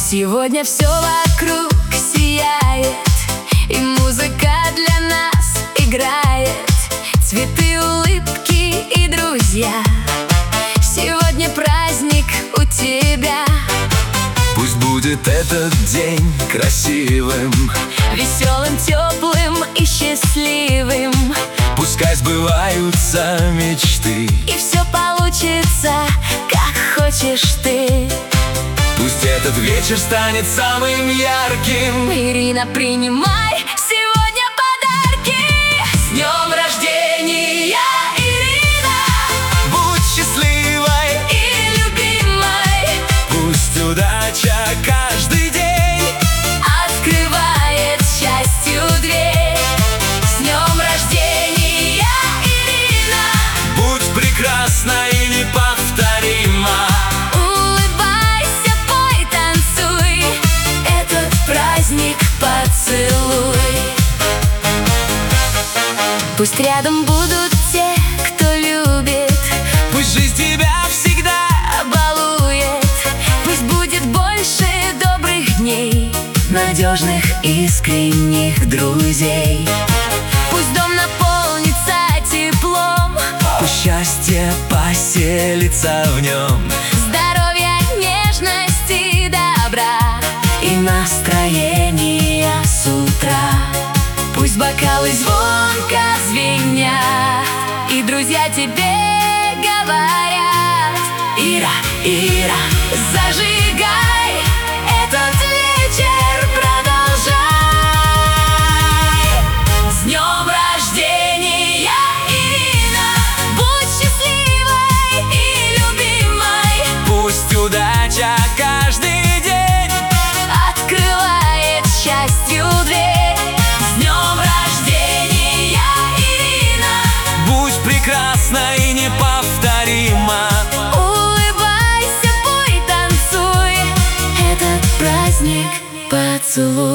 Сегодня все вокруг сияет, и музыка для нас играет. Цветы, улыбки и друзья. Сегодня праздник у тебя. Пусть будет этот день красивым, веселым, теплым и счастливым. Пускай сбываются мечты, и все получится, как хочешь ты. Пусть этот вечер станет самым ярким. Ирина, принимай сегодня подарки. С днем рождения, Ирина! Будь счастливой и любимой. Пусть удача каждый день открывает счастью дверь. С днем рождения, Ирина! Будь прекрасна и неповторима. Улыбайся, пой, танцуй, этот праздник поцелуй. Пусть рядом будут те, кто любит. Пусть жизнь тебя всегда балует. Пусть будет больше добрых дней, надежных, искренних друзей. Пусть дом наполнится теплом, пусть счастье поселится в нем. здоровья, нежности, добра и настроения с утра. Пусть бокалы звонко звенят, и друзья тебе говорят: Ира, Ира, зажигай, этот вечер продолжай. С днем рождения, Ирина! Будь счастливой и любимой. Пусть удача каждый день открывает счастью дверь. С днем рождения, Ирина! будь прекрасна и неповторима. Улыбайся, пой, танцуй, этот праздник поцелуй.